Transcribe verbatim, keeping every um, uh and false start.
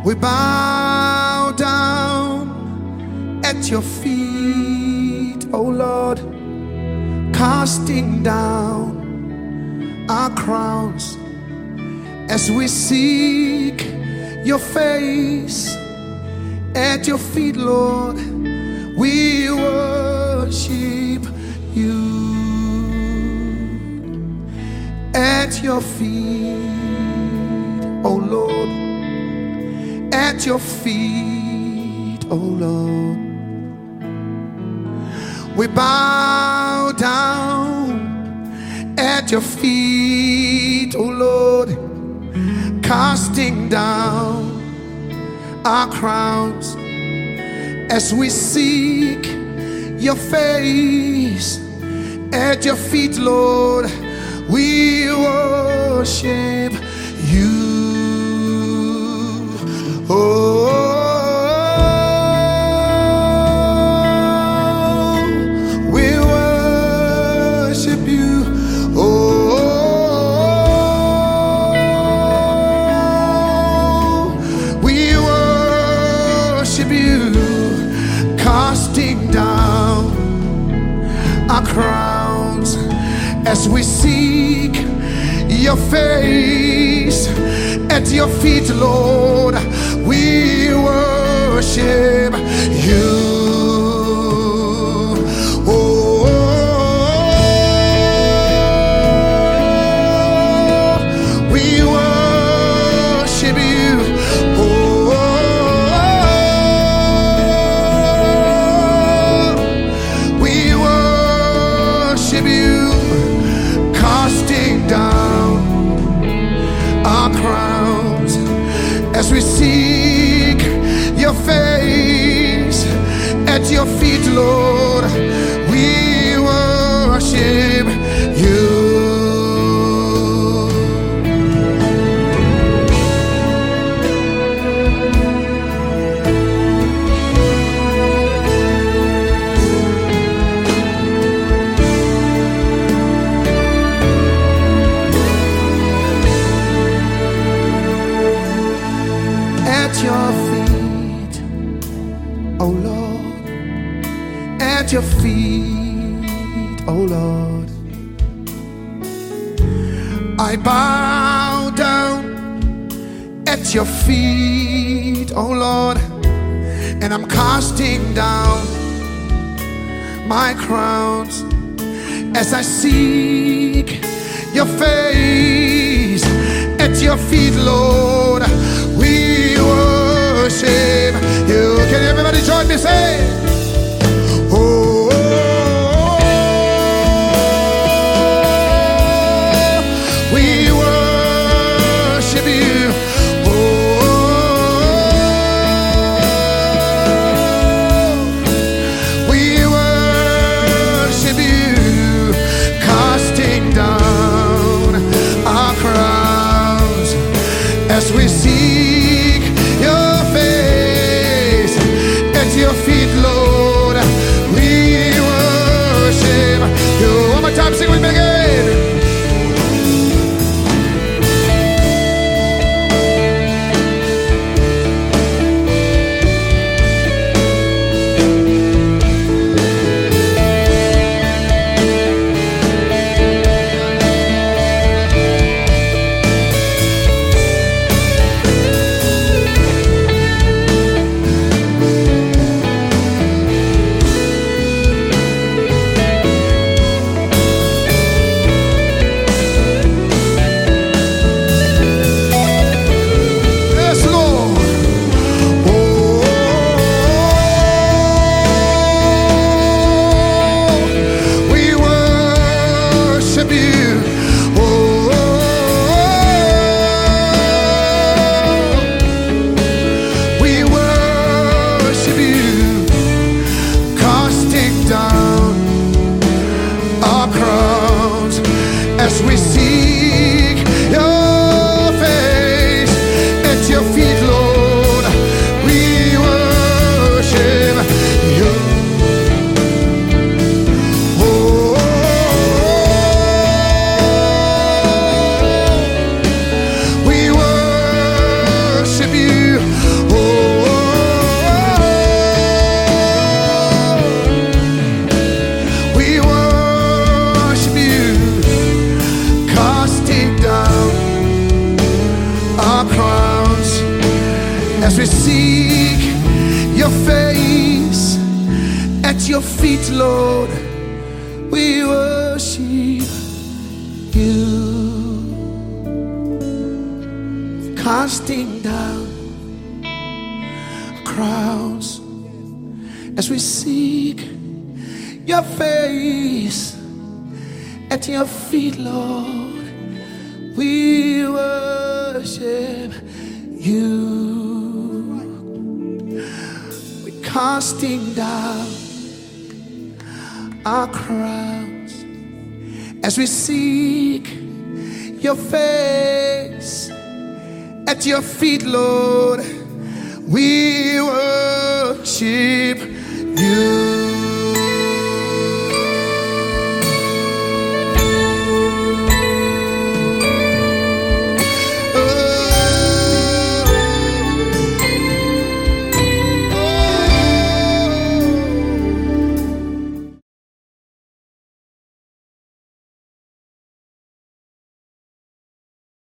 We bow down at your feet, oh Lord, casting down our crowns as we seek your face. At your feet, Lord, we worship you. At your feet, oh Lord, at your feet, oh Lord, we bow down at your feet, oh Lord, casting down our crowns as we seek your face. At your feet, Lord, we worship you. Oh, we worship you. Oh, we worship you, casting down our crowns as we seek your face. At your feet, Lord, we worship you. Oh, we worship you. Oh, we worship you, casting down our crowns as we seek your face. At your feet, Lord, we worship you. At your feet, oh Lord, at your feet, oh Lord, I bow down at your feet, oh Lord, and I'm casting down my crowns as I seek your face. At your feet, Lord, we worship you. Can everybody join me? Say, oh, we worship you. Oh, we worship you, casting down our crowns as we seek your face. At your feet, Lord, we worship you. One more time, sing with me again. as we seek your face. At your feet, Lord, we worship you. Casting down crowns as we seek your face. At your feet, Lord, we worship you. We're casting down our crowns as we seek your face. At your feet, Lord, we worship